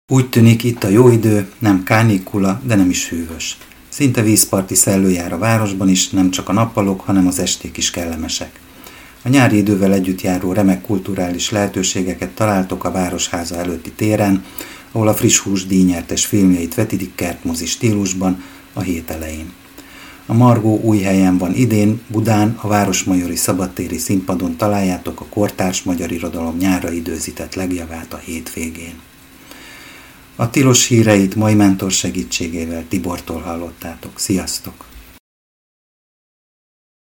Úgy tűnik, itt a jó idő, nem kánikula, de nem is hűvös. Szinte vízparti szellő jár a városban is, nem csak a nappalok, hanem az esték is kellemesek. A nyári idővel együtt járó remek kulturális lehetőségeket találtok a Városháza előtti téren, ahol a friss hús díjnyertes filmjeit vetítik kertmozi stílusban a hét elején. A Margó új helyen van idén, Budán, a Városmajori Szabadtéri Színpadon találjátok a kortárs magyar irodalom nyárra időzített legjavát a hétvégén. A tilos híreit mai mentor segítségével Tibortól hallottátok. Sziasztok!